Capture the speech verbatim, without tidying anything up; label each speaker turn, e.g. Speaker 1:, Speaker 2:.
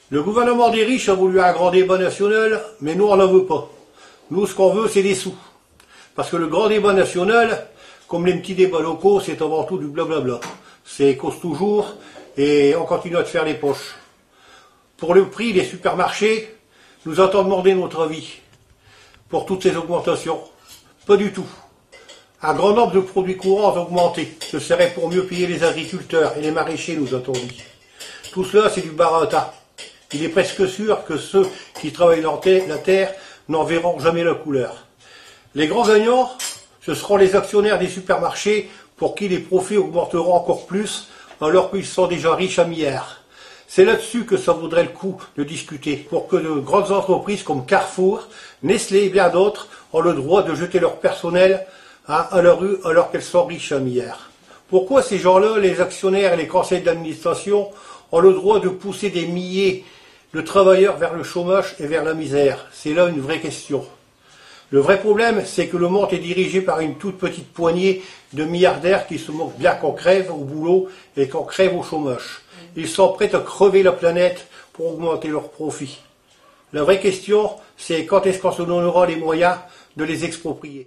Speaker 1: Le gouvernement des riches a voulu un grand débat national, mais nous on n'en veut pas. Nous ce qu'on veut c'est des sous. Parce que le grand débat national, comme les petits débats locaux, c'est avant tout du blablabla. C'est cause toujours et on continue à te faire les poches. Pour le prix des supermarchés, nous entendons demander notre avis pour toutes ces augmentations. Pas du tout. Un grand nombre de produits courants ont augmenté. Ce serait pour mieux payer les agriculteurs et les maraîchers, nous a-t-on dit. Tout cela, c'est du baratin. Il est presque sûr que ceux qui travaillent la terre n'en verront jamais la couleur. Les grands gagnants, ce seront les actionnaires des supermarchés pour qui les profits augmenteront encore plus alors qu'ils sont déjà riches à milliards. C'est là-dessus que ça vaudrait le coup de discuter, pour que de grandes entreprises comme Carrefour, Nestlé et bien d'autres ont le droit de jeter leur personnel à la rue alors qu'elles sont riches à milliards. Pourquoi ces gens-là, les actionnaires et les conseils d'administration, ont le droit de pousser des milliers de travailleurs vers le chômage et vers la misère? C'est là une vraie question. Le vrai problème, c'est que le monde est dirigé par une toute petite poignée de milliardaires qui se moquent bien qu'on crève au boulot et qu'on crève au chômage. Ils sont prêts à crever la planète pour augmenter leurs profits. La vraie question, c'est quand est-ce qu'on se donnera les moyens de les exproprier?